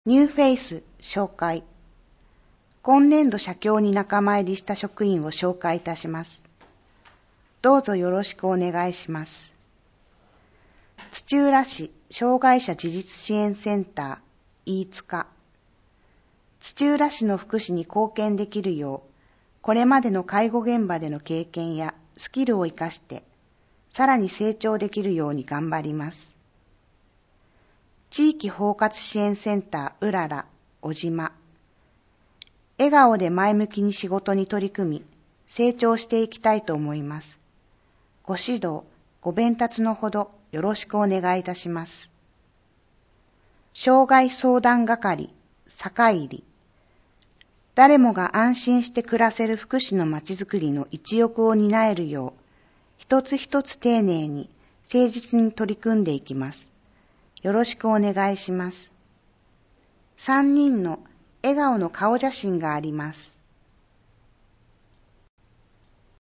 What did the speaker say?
ニューフェイス紹介。今年度社協に仲間入りした職員を紹介いたします。どうぞよろしくお願いします。土浦市障害者自立支援センター飯塚。土浦市の福祉に貢献できるよう、これまでの介護現場での経験やスキルを生かして、さらに成長できるように頑張ります。地域包括支援センターうらら小島。笑顔で前向きに仕事に取り組み、成長していきたいと思います。ご指導、ご鞭撻のほどよろしくお願いいたします。障害相談係坂入。誰もが安心して暮らせる福祉のまちづくりの一翼を担えるよう、一つ一つ丁寧に誠実に取り組んでいきます。よろしくお願いします。3人の笑顔の顔写真があります。